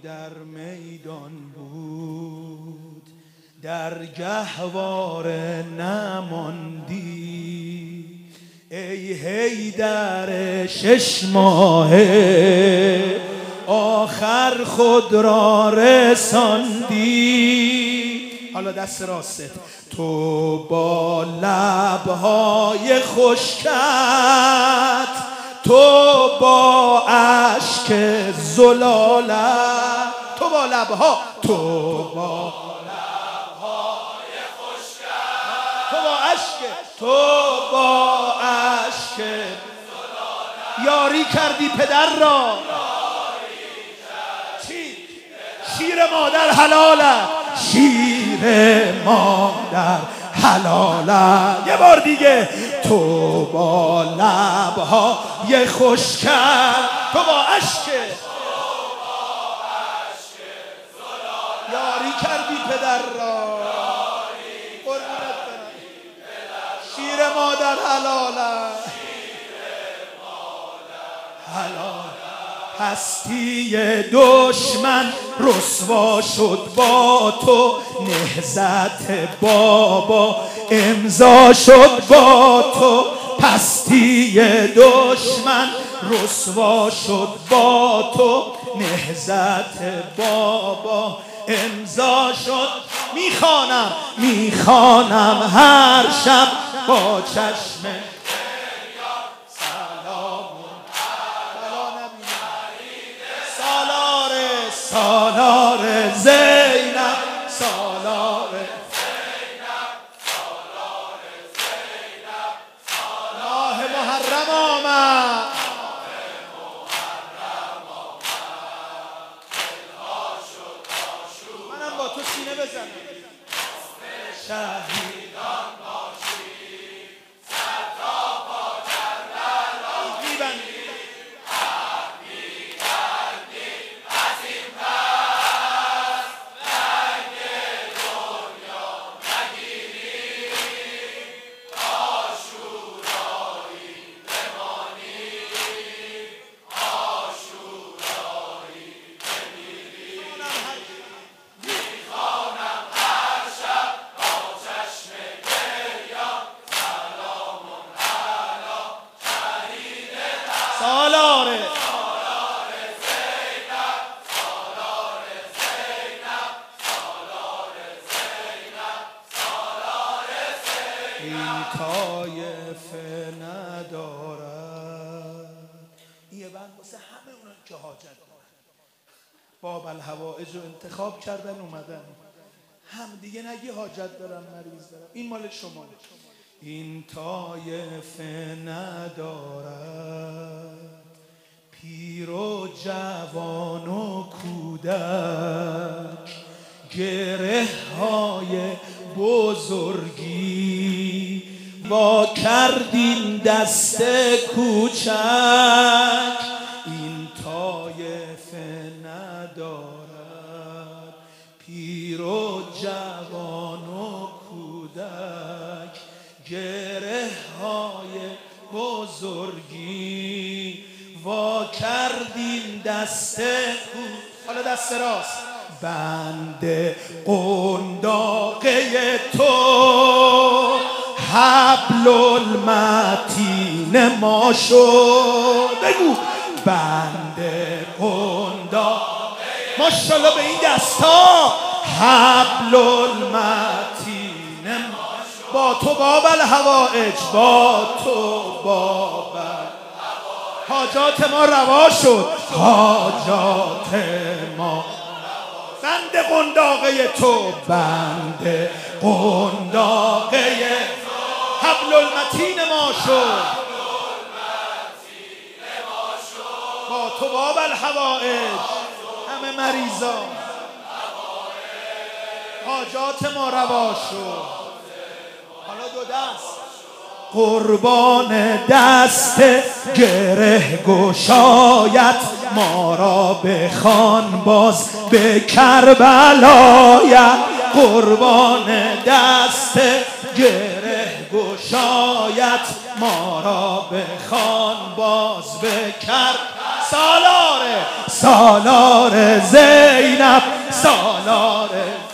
در میدان بود، در گهواره نماندی. ای حیدر 6 ماهه آخر خود را رساندی. حالا دست راست. تو با لبهای خشکت، تو با اشک زلالت، تو با لبها، تو با لبهای خشکت، تو با اشک، تو با اشک زلالت یاری کردی پدر را. چی؟ شیر مادر حلالت، شیر مادر حلالت. یه بار دیگه. تو با لبهای خشکت، تو با اشک یاری کردی پدر را. قربونت برم. شیر مادر حلالت، حلال. هستی دشمن رسوا شد با تو، نهضت بابا امضا شد با تو. پستی دشمن رسوا شد با تو، نهضت بابا امضا شد. میخوانم هر شب با چشم سالار زینب، سالار ماه محرم آمد. منم با تو سینه بزنم. شهیدان باشی سر تا پا میبندی. سالار این طایفه ندارد. یه بند واسه همه اونا که حاجت دارن، باب الحوائج رو انتخاب کردن اومدن. هم دیگه نگی حاجت دارم، مریض دارم. این مال شما. این طایفه ندارد پیر و جوان و کودک، گره های بزرگی وا کردین دست کوچک. این طایفه ندارد پیر و جوان و کودک، گره های بزرگی وا کردین دست حالا دست راست. بند قنداقه تو حبل المتین ما شد. بگو. بند قنداقه ماشاءالله به این دستا حبل المتین ما شد. با تو باب الحوائج، با تو باب حاجات ما روا شد، حاجات ما. بند قنداقه تو، بند قنداقه حبل المتین ما شد، با تو باب الحوائج. همه مریضان حاجات ما روا شد. حالا دو دست. قربان دست گره گشایت ما را بخوان باز به کربلایت. قربان دست گره گشایت ما را بخوان باز به کربلایت. سالار زینب، سالار